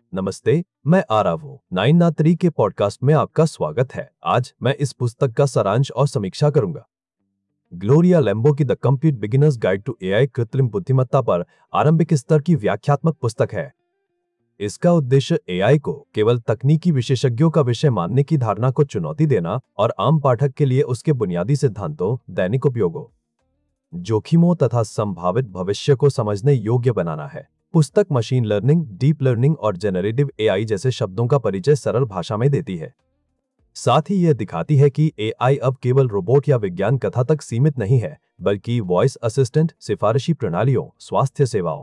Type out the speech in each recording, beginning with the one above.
नमस्ते, मैं आरव हूँ। 9 के पॉडकास्ट में आपका स्वागत है। आज मैं इस पुस्तक का सारांश और समीक्षा करूंगा। ग्लोरिया लेम्बो की the complete beginners guide to AI कृत्रिम बुद्धिमत्ता पर आरंभिक स्तर की व्याख्यात्मक पुस्तक है। इसका उद्देश्य एआई को केवल तकनीकी विशेषज्ञों का विषय मानने की धारणा को चुनौती देना और आम पाठक के लिए उसके बुनियादी सिद्धांतों, दैनिक उपयोगों, जोखिमों तथा संभावित भविष्य को समझने योग्य बनाना है। पुस्तक मशीन लर्निंग, डीप लर्निंग और जेनरेटिव एआई जैसे शब्दों का परिचय सरल भाषा में देती है। साथ ही यह दिखाती है कि एआई अब केवल रोबोट या विज्ञान कथा तक सीमित नहीं है, बल्कि वॉइस असिस्टेंट, सिफारिशी प्रणालियों, स्वास्थ्य सेवाओं,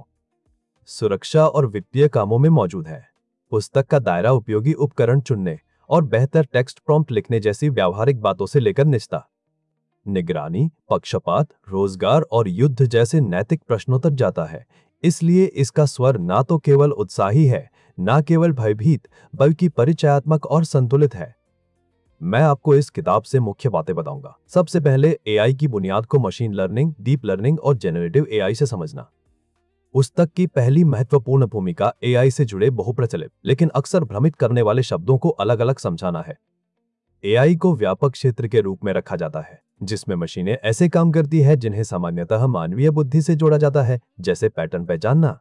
सुरक्षा और वित्तीय कामों में मौजूद है। पुस्तक का दायरा उपयोगी उपकरण चुनने और बेहतर टेक्स्ट प्रॉम्प्ट लिखने जैसी व्यावहारिक बातों से लेकर निजता, निगरानी, पक्षपात, रोजगार और युद्ध जैसे नैतिक प्रश्नों तक जाता है। इसलिए इसका स्वर ना तो केवल उत्साही है, ना केवल भयभीत, बल्कि परिचयात्मक और संतुलित है। मैं आपको इस किताब से मुख्य बातें बताऊंगा। सबसे पहले एआई की बुनियाद को मशीन लर्निंग, डीप लर्निंग और जेनरेटिव एआई से समझना। पुस्तक की पहली महत्वपूर्ण भूमिका एआई से जुड़े बहुप्रचलित लेकिन अक्सर भ्रमित करने वाले शब्दों को अलग अलग समझाना है। एआई को व्यापक क्षेत्र के रूप में रखा जाता है, जिसमें मशीनें ऐसे काम करती है जिन्हें सामान्यतः मानवीय बुद्धि से जोड़ा जाता है, जैसे पैटर्न पहचानना,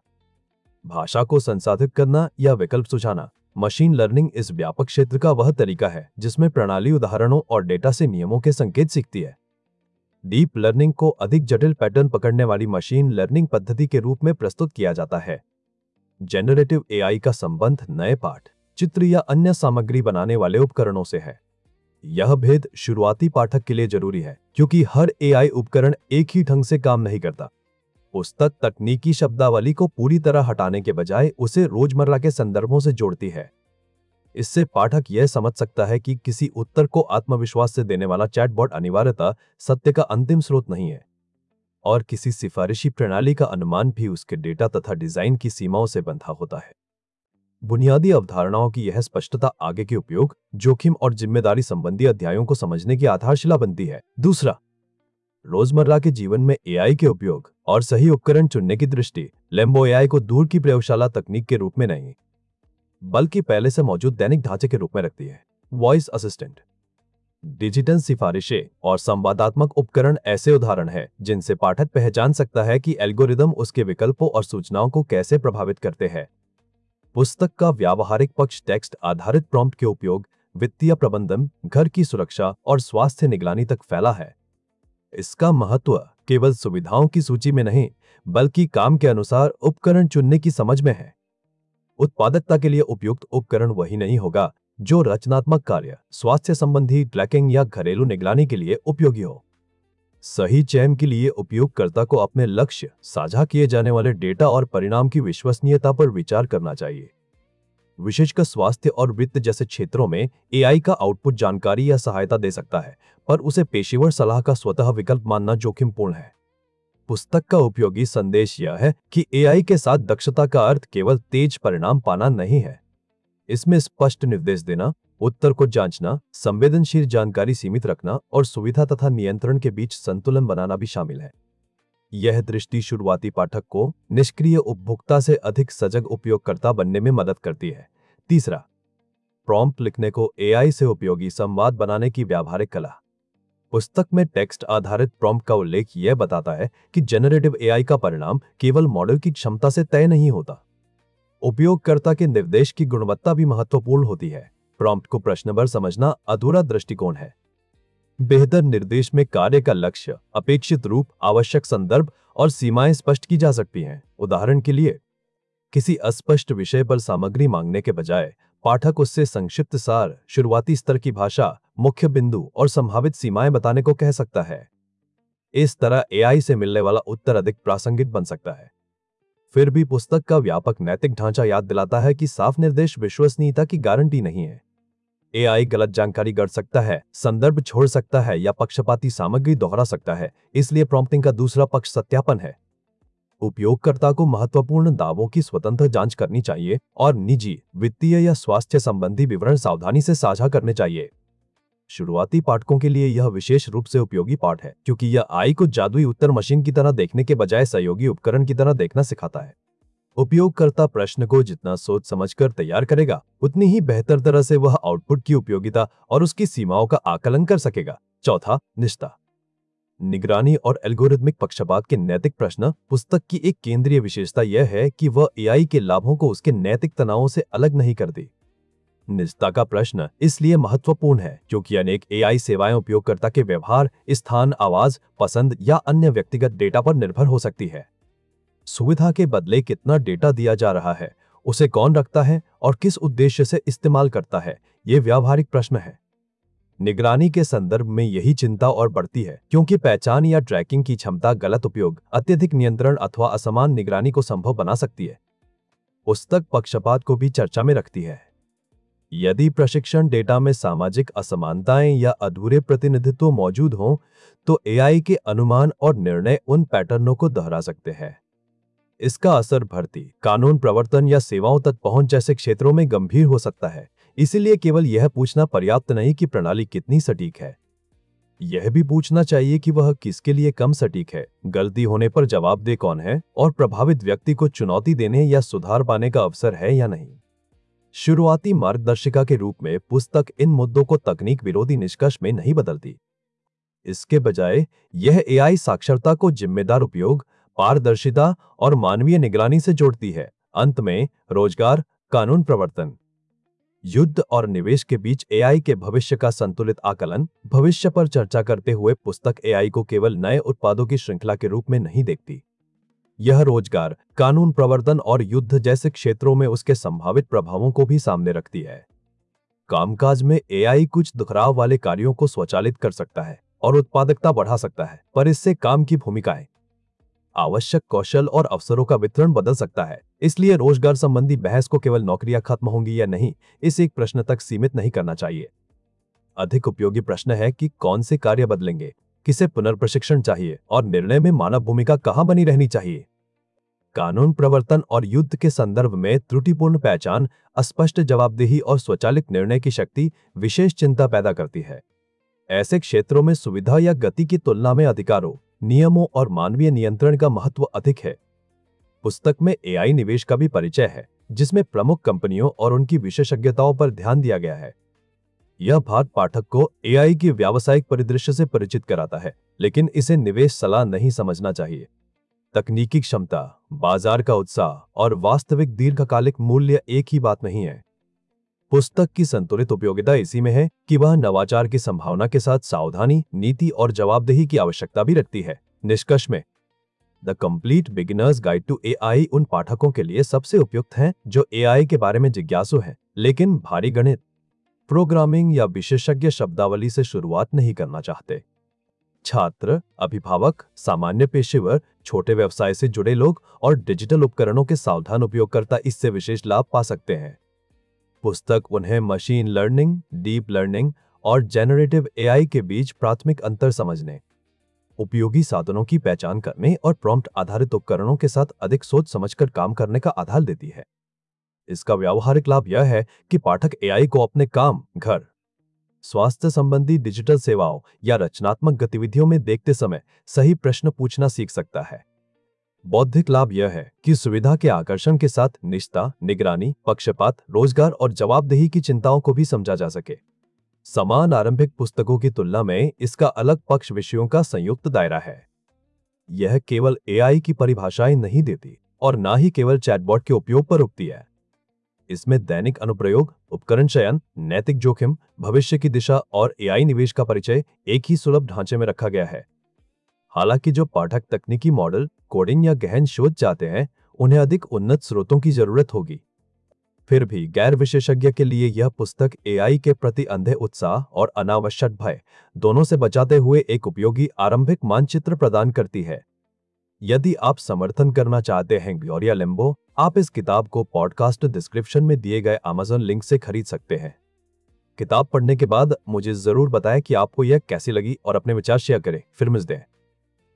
भाषा को संसाधित करना या विकल्प सुझाना। मशीन लर्निंग इस व्यापक क्षेत्र का वह तरीका है जिसमें प्रणाली उदाहरणों और डेटा से नियमों के संकेत सीखती है। डीप लर्निंग को अधिक जटिल पैटर्न पकड़ने वाली मशीन लर्निंग पद्धति के रूप में प्रस्तुत किया जाता है। जेनरेटिव एआई का संबंध नए पाठ, चित्र या अन्य सामग्री बनाने वाले उपकरणों से है। यह भेद शुरुआती पाठक के लिए जरूरी है, क्योंकि हर एआई उपकरण एक ही ढंग से काम नहीं करता। पुस्तक तकनीकी शब्दावली को पूरी तरह हटाने के बजाय उसे रोजमर्रा के संदर्भों से जोड़ती है। इससे पाठक यह समझ सकता है कि किसी उत्तर को आत्मविश्वास से देने वाला चैटबॉट अनिवार्यतः सत्य का अंतिम स्रोत नहीं है, और किसी सिफारिशी प्रणाली का अनुमान भी उसके डेटा तथा डिजाइन की सीमाओं से बंधा होता है। बुनियादी अवधारणाओं की यह स्पष्टता आगे के उपयोग, जोखिम और जिम्मेदारी संबंधी अध्यायों को समझने की आधारशिला बनती है। दूसरा, रोजमर्रा के जीवन में एआई के उपयोग और सही उपकरण चुनने की दृष्टि। लेम्बो एआई को दूर की प्रयोगशाला तकनीक के रूप में नहीं, बल्कि पहले से मौजूद दैनिक ढांचे के रूप में रखती है। वॉइस असिस्टेंट, डिजिटल सिफारिशें और संवादात्मक उपकरण ऐसे उदाहरण हैं जिनसे पाठक पहचान सकता है कि एल्गोरिदम उसके विकल्पों और सूचनाओं को कैसे प्रभावित करते हैं। पुस्तक का व्यावहारिक पक्ष टेक्स्ट आधारित प्रॉम्प्ट के उपयोग, वित्तीय प्रबंधन, घर की सुरक्षा और स्वास्थ्य निगरानी तक फैला है। इसका महत्व केवल सुविधाओं की सूची में नहीं, बल्कि काम के अनुसार उपकरण चुनने की समझ में है। उत्पादकता के लिए उपयुक्त उपकरण वही नहीं होगा जो रचनात्मक कार्य, स्वास्थ्य संबंधी ट्रैकिंग या घरेलू निगरानी के लिए उपयोगी हो। सही चयन के लिए उपयोगकर्ता को अपने लक्ष्य, साझा किए जाने वाले डेटा और परिणाम की विश्वसनीयता पर विचार करना चाहिए। विशेषकर स्वास्थ्य और वित्त जैसे क्षेत्रों में एआई का आउटपुट जानकारी या सहायता दे सकता है, पर उसे पेशेवर सलाह का स्वतः विकल्प मानना जोखिमपूर्ण है। पुस्तक का उपयोगी संदेश यह है कि एआई के साथ दक्षता का अर्थ केवल तेज परिणाम पाना नहीं है। इसमें स्पष्ट निर्देश देना, उत्तर को जांचना, संवेदनशील जानकारी सीमित रखना और सुविधा तथा नियंत्रण के बीच संतुलन बनाना भी शामिल है। यह दृष्टि शुरुआती पाठक को निष्क्रिय उपभोक्ता से अधिक सजग उपयोगकर्ता बनने में मदद करती है। तीसरा, प्रॉम्प्ट लिखने को एआई से उपयोगी संवाद बनाने की व्यावहारिक कला। पुस्तक में टेक्स्ट आधारित प्रॉम्प्ट का उल्लेख यह बताता है कि जेनरेटिव एआई का परिणाम केवल मॉडल की क्षमता से तय नहीं होता। उपयोगकर्ता के निर्देश की गुणवत्ता भी महत्वपूर्ण होती है। प्रॉम्प्ट को प्रश्नभर समझना अधूरा दृष्टिकोण है। बेहतर निर्देश में कार्य का लक्ष्य, अपेक्षित रूप, आवश्यक संदर्भ और सीमाएं स्पष्ट की जा सकती हैं। उदाहरण के लिए, किसी अस्पष्ट विषय पर सामग्री मांगने के बजाय पाठक उससे संक्षिप्त सार, शुरुआती स्तर की भाषा, मुख्य बिंदु और संभावित सीमाएं बताने को कह सकता है। इस तरह एआई से मिलने वाला उत्तर अधिक प्रासंगिक बन सकता है। फिर भी पुस्तक का व्यापक नैतिक ढांचा याद दिलाता है कि साफ निर्देश विश्वसनीयता की गारंटी नहीं है। एआई गलत जानकारी गढ़ सकता है, संदर्भ छोड़ सकता है या पक्षपाती सामग्री दोहरा सकता है। इसलिए प्रॉम्प्टिंग का दूसरा पक्ष सत्यापन है। उपयोगकर्ता को महत्वपूर्ण दावों की स्वतंत्र जांच करनी चाहिए और निजी, वित्तीय या स्वास्थ्य संबंधी विवरण सावधानी से साझा करने चाहिए। शुरुआती पाठकों के लिए यह विशेष रूप से उपयोगी पाठ है, क्योंकि यह आई को जादुई उत्तर मशीन की तरह देखने के बजाय सहयोगी उपकरण की तरह देखना सिखाता है। उपयोगकर्ता प्रश्न को जितना सोच समझकर तैयार करेगा, उतनी ही बेहतर तरह से वह आउटपुट की उपयोगिता और उसकी सीमाओं का आकलन कर सकेगा। चौथा, निष्ठा, निगरानी और एल्गोरिथमिक पक्षपात के नैतिक प्रश्न। पुस्तक की एक केंद्रीय विशेषता यह है कि वह एआई के लाभों को उसके नैतिक तनावों से अलग नहीं करती। निजता का प्रश्न इसलिए महत्वपूर्ण है क्योंकि अनेक एआई सेवाएं उपयोगकर्ता के व्यवहार, स्थान, आवाज, पसंद या अन्य व्यक्तिगत डेटा पर निर्भर हो सकती है। सुविधा के बदले कितना डेटा दिया जा रहा है, उसे कौन रखता है और किस उद्देश्य से इस्तेमाल करता है, ये व्यावहारिक प्रश्न है। निगरानी के संदर्भ में यही चिंता और बढ़ती है क्योंकि पहचान या ट्रैकिंग की क्षमता गलत उपयोग, अत्यधिक नियंत्रण अथवा असमान निगरानी को संभव बना सकती है। पुस्तक पक्षपात को भी चर्चा में रखती है। यदि प्रशिक्षण डेटा में सामाजिक असमानताएं या अधूरे प्रतिनिधित्व मौजूद हों, तो एआई के अनुमान और निर्णय उन पैटर्नों को दोहरा सकते हैं। इसका असर भर्ती, कानून प्रवर्तन या सेवाओं तक पहुंच जैसे क्षेत्रों में गंभीर हो सकता है। इसीलिए केवल यह पूछना पर्याप्त नहीं कि प्रणाली कितनी सटीक है, यह भी पूछना चाहिए कि वह किसके लिए कम सटीक है, गलती होने पर जवाबदेह कौन है और प्रभावित व्यक्ति को चुनौती देने या सुधार पाने का अवसर है या नहीं। शुरुआती मार्गदर्शिका के रूप में पुस्तक इन मुद्दों को तकनीक विरोधी निष्कर्ष में नहीं बदलती। इसके बजाय यह एआई साक्षरता को जिम्मेदार उपयोग, पारदर्शिता और मानवीय निगरानी से जोड़ती है। अंत में रोजगार, कानून प्रवर्तन, युद्ध और निवेश के बीच एआई के भविष्य का संतुलित आकलन। भविष्य पर चर्चा करते हुए पुस्तक एआई को केवल नए उत्पादों की श्रृंखला के रूप में नहीं देखती। यह रोजगार, कानून प्रवर्तन और युद्ध जैसे क्षेत्रों में उसके संभावित प्रभावों को भी सामने रखती है। कामकाज में एआई कुछ दुखराव वाले कार्यों को स्वचालित कर सकता है और उत्पादकता बढ़ा सकता है, पर इससे काम की भूमिकाएं, आवश्यक कौशल और अवसरों का वितरण बदल सकता है। इसलिए रोजगार संबंधी बहस को केवल नौकरियां खत्म होंगी या नहीं, इस एक प्रश्न तक सीमित नहीं करना चाहिए। अधिक उपयोगी प्रश्न है कि कौन से कार्य बदलेंगे, किसे पुनर्प्रशिक्षण चाहिए और निर्णय में मानव भूमिका कहां बनी रहनी चाहिए। कानून प्रवर्तन और युद्ध के संदर्भ में त्रुटिपूर्ण पहचान, अस्पष्ट जवाबदेही और स्वचालित निर्णय की शक्ति विशेष चिंता पैदा करती है। ऐसे क्षेत्रों में सुविधा या गति की तुलना में अधिकारों, नियमों और मानवीय नियंत्रण का महत्व अधिक है। पुस्तक में एआई निवेश का भी परिचय है, जिसमें प्रमुख कंपनियों और उनकी विशेषज्ञताओं पर ध्यान दिया गया है। यह भाग पाठक को एआई के व्यावसायिक परिदृश्य से परिचित कराता है, लेकिन इसे निवेश सलाह नहीं समझना चाहिए। तकनीकी क्षमता, बाजार का उत्साह और वास्तविक दीर्घकालिक मूल्य एक ही बात नहीं है। पुस्तक की संतुलित उपयोगिता इसी में है कि वह नवाचार की संभावना के साथ सावधानी, नीति और जवाबदेही की आवश्यकता भी रखती है। निष्कर्ष में the complete beginners guide to AI उन पाठकों के लिए सबसे उपयुक्त है जो एआई के बारे में जिज्ञासु हैं, लेकिन भारी गणित, प्रोग्रामिंग या विशेषज्ञ शब्दावली से शुरुआत नहीं करना चाहते। छात्र, अभिभावक, सामान्य पेशेवर, छोटे व्यवसाय से जुड़े लोग और डिजिटल उपकरणों के सावधान उपयोगकर्ता इससे विशेष लाभ पा सकते हैं। पुस्तक उन्हें मशीन लर्निंग, डीप लर्निंग और जेनरेटिव एआई के बीच प्राथमिक अंतर समझने, उपयोगी साधनों की पहचान करने और प्रॉम्प्ट आधारित उपकरणों के साथ अधिक सोच समझकर काम करने का आधार देती है। इसका व्यावहारिक लाभ यह है कि पाठक एआई को अपने काम, घर, स्वास्थ्य संबंधी डिजिटल सेवाओं या रचनात्मक गतिविधियों में देखते समय सही प्रश्न पूछना सीख सकता है। बौद्धिक लाभ यह है कि सुविधा के आकर्षण के साथ निष्ठा, निगरानी, पक्षपात, रोजगार और जवाबदेही की चिंताओं को भी समझा जा सके। समान आरंभिक पुस्तकों की तुलना में इसका अलग पक्ष विषयों का संयुक्त दायरा है। यह केवल एआई की परिभाषाएं नहीं देती और ना ही केवल चैटबॉट के उपयोग पर रुकती है। इसमें दैनिक अनुप्रयोग, उपकरण चयन, नैतिक जोखिम, भविष्य की दिशा और एआई निवेश का परिचय एक ही सुलभ ढांचे में रखा गया है। हालांकि जो पाठक तकनीकी मॉडल, कोडिंग या गहन शोध चाहते हैं, उन्हें अधिक उन्नत स्रोतों की जरूरत होगी। फिर भी गैर विशेषज्ञ के लिए यह पुस्तक एआई के प्रति अंधे उत्साह और अनावश्यक भय दोनों से बचाते हुए एक उपयोगी आरंभिक मानचित्र प्रदान करती है। यदि आप समर्थन करना चाहते हैं ग्लोरिया लेम्बो, आप इस किताब को पॉडकास्ट डिस्क्रिप्शन में दिए गए अमेज़न लिंक से खरीद सकते हैं। किताब पढ़ने के बाद मुझे जरूर बताएं कि आपको यह कैसी लगी और अपने विचार शेयर करें। फिर मिलते हैं।